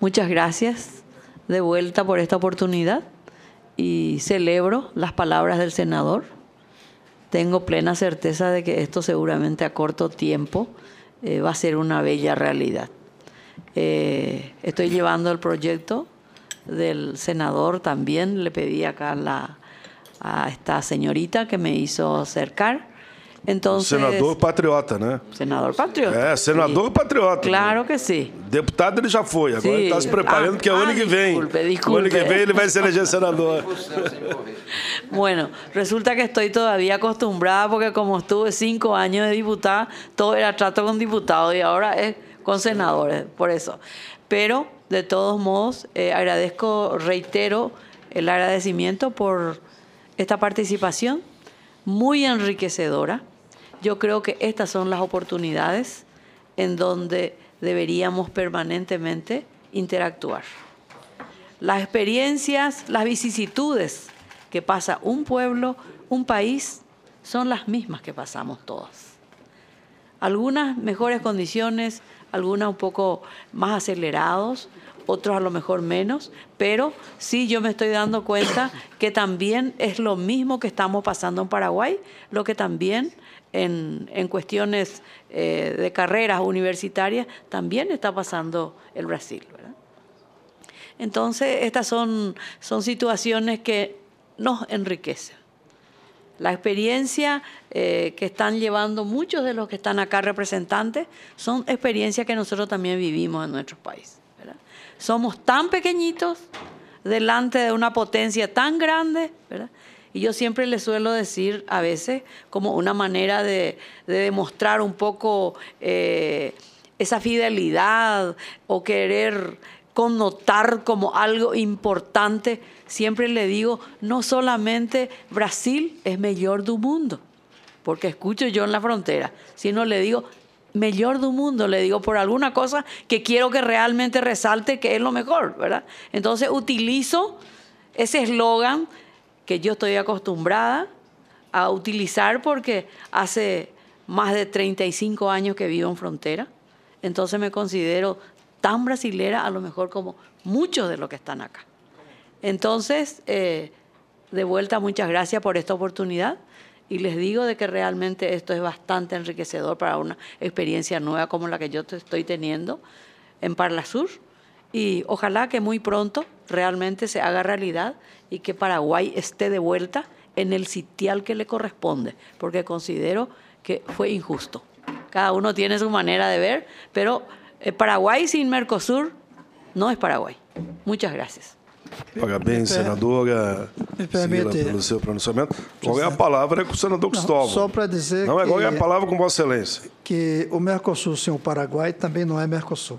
Muchas gracias de vuelta por esta oportunidad y celebro las palabras del senador. Tengo plena certeza de que esto seguramente a corto tiempo va a ser una bella realidad. Estoy llevando el proyecto del senador también. Le pedí acá a esta señorita que me hizo acercar. Entonces, senador patriota, né? Senador patriota. Senador sí. patriota. Claro que sim. Deputado ele já foi, agora ele está se preparando que é o ano que vem. Disculpe. O ano que vem ele vai se eleger senador. Bueno, resulta que estoy todavía acostumbrada porque como estuve 5 años de diputada, todo era trato con diputados y ahora es con senadores, por eso. Pero, de todos modos, reitero el agradecimiento por esta participación muy enriquecedora. Yo creo que estas son las oportunidades en donde deberíamos permanentemente interactuar. Las experiencias, las vicisitudes que pasa un pueblo, un país, son las mismas que pasamos todas. Algunas mejores condiciones, algunas un poco más acelerados, otros a lo mejor menos, pero sí yo me estoy dando cuenta que también es lo mismo que estamos pasando en Paraguay, lo que también en cuestiones de carreras universitarias también está pasando el Brasil, ¿verdad? Entonces, estas son situaciones que nos enriquecen. La experiencia que están llevando muchos de los que están acá representantes son experiencias que nosotros también vivimos en nuestros países. Somos tan pequeñitos delante de una potencia tan grande, ¿verdad? Y yo siempre les suelo decir a veces como una manera de demostrar un poco esa fidelidad o querer connotar como algo importante. Siempre le digo, no solamente Brasil es mejor del mundo, porque escucho yo en la frontera, sino le digo, mejor del mundo, le digo por alguna cosa que quiero que realmente resalte que es lo mejor, ¿verdad? Entonces utilizo ese eslogan que yo estoy acostumbrada a utilizar porque hace más de 35 años que vivo en frontera, entonces me considero tan brasilera a lo mejor como muchos de los que están acá. Entonces, de vuelta, muchas gracias por esta oportunidad. Y les digo de que realmente esto es bastante enriquecedor para una experiencia nueva como la que yo estoy teniendo en Parlasur. Y ojalá que muy pronto realmente se haga realidad y que Paraguay esté de vuelta en el sitial que le corresponde, porque considero que fue injusto. Cada uno tiene su manera de ver, pero Paraguay sin Mercosur no es Paraguay. Muchas gracias. Parabéns, senadora Cila, pelo seu pronunciamento. Agora a palavra é com o senador Cristóvão. Só para dizer não, agora é a palavra com Vossa Excelência. Que o Mercosul sem o Paraguai também não é Mercosul.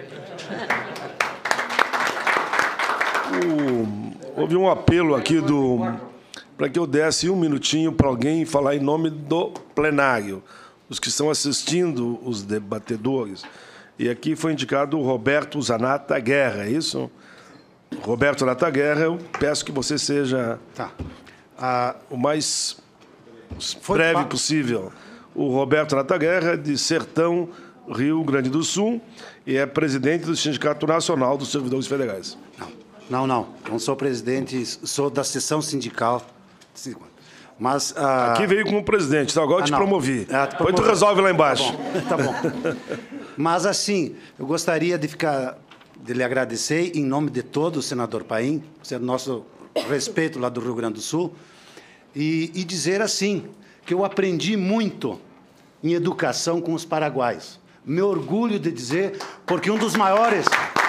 Houve um apelo aqui para que eu desse um minutinho para alguém falar em nome do plenário, os que estão assistindo os debatedores. E aqui foi indicado o Roberto Zanata Guerra, é isso? Roberto Zanata Guerra, eu peço que você seja o mais breve possível. O Roberto Zanata Guerra, de Sertão, Rio Grande do Sul, e é presidente do Sindicato Nacional dos Servidores Federais. Não sou presidente, sou da seção sindical. Mas, aqui veio como presidente, então agora eu te promovi. Depois tu resolve lá embaixo. Tá bom. Mas, assim, eu gostaria de lhe agradecer em nome de todo o senador Paim, nosso respeito lá do Rio Grande do Sul, e dizer assim, que eu aprendi muito em educação com os paraguaios. Me orgulho de dizer, porque um dos maiores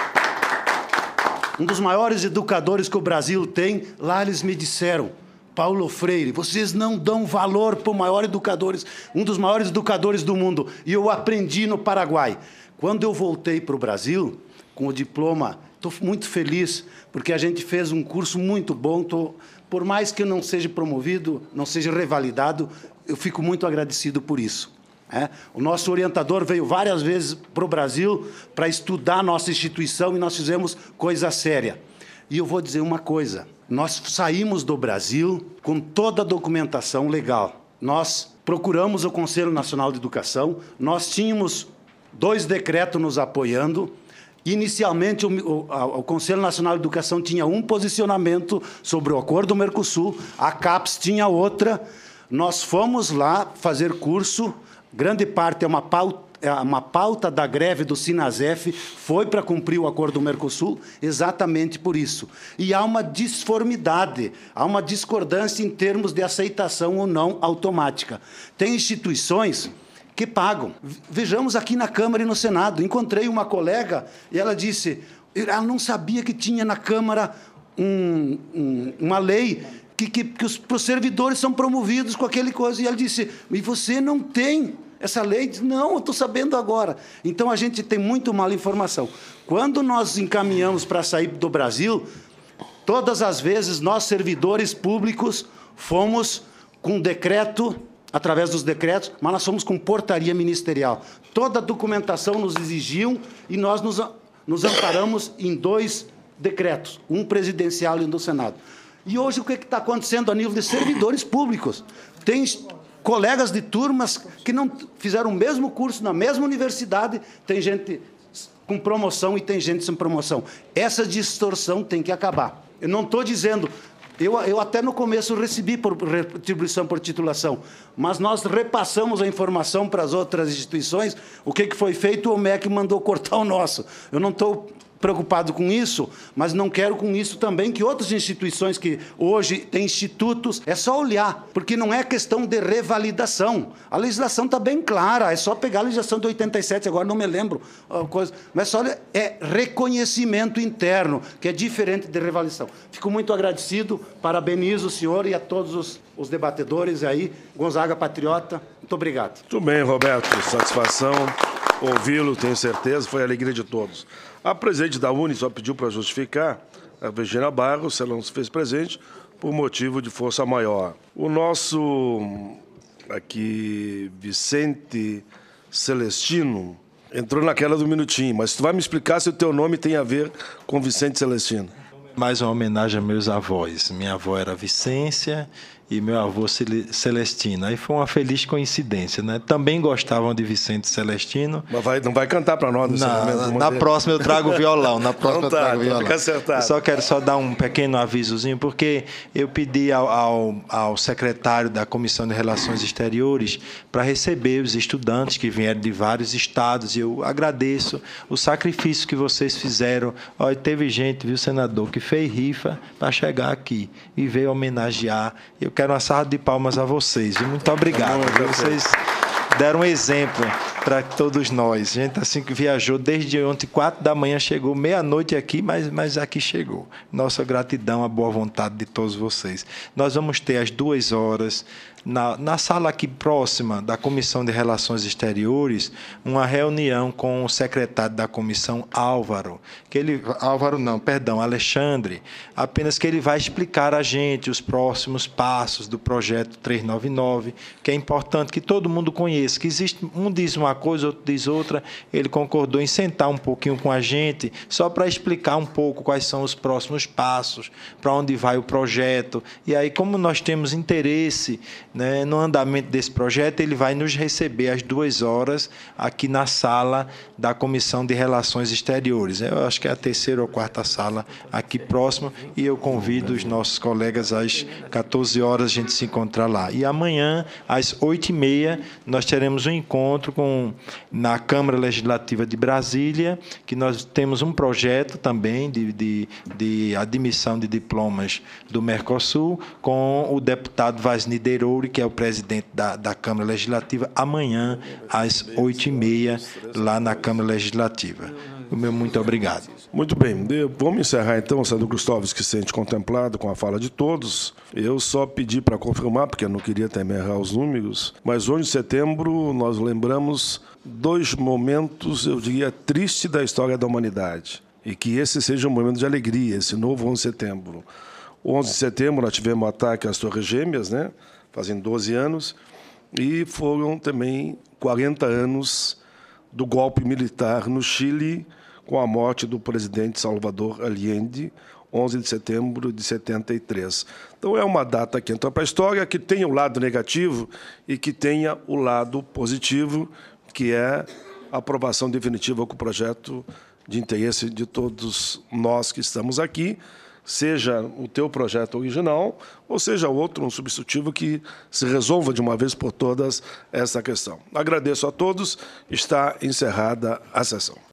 educadores que o Brasil tem, lá eles me disseram, Paulo Freire, vocês não dão valor para um dos maiores educadores do mundo. E eu aprendi no Paraguai. Quando eu voltei para o Brasil, com o diploma, estou muito feliz, porque a gente fez um curso muito bom. Por mais que eu não seja promovido, não seja revalidado, eu fico muito agradecido por isso. O nosso orientador veio várias vezes para o Brasil para estudar a nossa instituição e nós fizemos coisa séria. E eu vou dizer uma coisa, nós saímos do Brasil com toda a documentação legal. Nós procuramos o Conselho Nacional de Educação, nós tínhamos 2 decretos nos apoiando Inicialmente, o Conselho Nacional de Educação tinha um posicionamento sobre o Acordo do Mercosul, a CAPES tinha outra. Nós fomos lá fazer curso, grande parte é uma pauta da greve do Sinasef, foi para cumprir o Acordo do Mercosul, exatamente por isso. E há uma disformidade, há uma discordância em termos de aceitação ou não automática. Tem instituições que pagam. Vejamos aqui na Câmara e no Senado. Encontrei uma colega e ela disse, ela não sabia que tinha na Câmara uma lei que os servidores são promovidos com aquele coisa. E ela disse, e você não tem essa lei? Disse, não, eu estou sabendo agora. Então, a gente tem muito mal informação. Quando nós encaminhamos para sair do Brasil, todas as vezes nós, servidores públicos, fomos com decreto, através dos decretos, mas nós fomos com portaria ministerial. Toda a documentação nos exigiam e nós nos amparamos em 2 decretos, um presidencial e um do Senado. E hoje o que está acontecendo a nível de servidores públicos? Tem colegas de turmas que não fizeram o mesmo curso na mesma universidade, tem gente com promoção e tem gente sem promoção. Essa distorção tem que acabar. Eu não estou dizendo... Eu até no começo recebi por retribuição por titulação, mas nós repassamos a informação para as outras instituições. O que foi feito? O MEC mandou cortar o nosso. Eu não estou preocupado com isso, mas não quero com isso também que outras instituições que hoje têm institutos, é só olhar, porque não é questão de revalidação. A legislação está bem clara, é só pegar a legislação de 87, agora não me lembro, mas só é reconhecimento interno, que é diferente de revalidação. Fico muito agradecido, parabenizo o senhor e a todos os debatedores aí, Gonzaga Patriota, muito obrigado. Muito bem, Roberto, satisfação ouvi-lo, tenho certeza, foi a alegria de todos. A presidente da UNE só pediu para justificar, a Virginia Barros, ela não se fez presente, por motivo de força maior. O nosso, aqui, Vicente Celestino, entrou naquela do minutinho, mas tu vai me explicar se o teu nome tem a ver com Vicente Celestino. Mais uma homenagem a meus avós. Minha avó era Vicência e meu avô Celestino. Aí foi uma feliz coincidência, né? Também gostavam de Vicente Celestino. Mas não vai cantar para nós nesse momento? Na próxima eu trago o violão. Na próxima não tá, eu trago o violão. Fica acertado. Só quero dar um pequeno avisozinho, porque eu pedi ao secretário da Comissão de Relações Exteriores para receber os estudantes que vieram de vários estados. E eu agradeço o sacrifício que vocês fizeram. Olha, teve gente, viu, senador, que fez rifa para chegar aqui e veio homenagear. Eu quero uma salva de palmas a vocês. Muito obrigado. Vocês deram um exemplo para todos nós. A gente assim que viajou desde ontem, 4 da manhã, chegou meia-noite aqui, mas aqui chegou. Nossa gratidão, a boa vontade de todos vocês. Nós vamos ter às 2 horas, na sala aqui próxima da Comissão de Relações Exteriores, uma reunião com o secretário da comissão, Alexandre, apenas que ele vai explicar a gente os próximos passos do projeto 399, que é importante que todo mundo conheça, que existe, um diz uma coisa, outro diz outra. Ele concordou em sentar um pouquinho com a gente, só para explicar um pouco quais são os próximos passos, para onde vai o projeto. E aí, como nós temos interesse, né, no andamento desse projeto, ele vai nos receber às 2 horas aqui na sala da Comissão de Relações Exteriores. Eu acho que é a 3ª ou 4ª sala aqui próxima, e eu convido os nossos colegas às 14 horas a gente se encontrar lá. E amanhã, às 8h30, nós teremos um encontro na Câmara Legislativa de Brasília, que nós temos um projeto também de admissão de diplomas do Mercosul, com o deputado Vasni Derouri, que é o presidente da Câmara Legislativa, amanhã, às 8h30, lá na Câmara Legislativa. O meu muito obrigado. Muito bem. Vamos encerrar, então, Sandro Cristóvão, que se sente contemplado com a fala de todos. Eu só pedi para confirmar, porque eu não queria também errar os números, mas 11 de setembro nós lembramos 2 momentos, eu diria, tristes da história da humanidade. E que esse seja um momento de alegria, esse novo 11 de setembro. O 11 de setembro nós tivemos o ataque às Torres Gêmeas, né? Fazem 12 anos, e foram também 40 anos do golpe militar no Chile, com a morte do presidente Salvador Allende, 11 de setembro de 73. Então, é uma data que entra para a história, que tenha o lado negativo e que tenha o lado positivo, que é a aprovação definitiva com o projeto de interesse de todos nós que estamos aqui, seja o teu projeto original, ou seja outro, um substitutivo que se resolva de uma vez por todas essa questão. Agradeço a todos, está encerrada a sessão.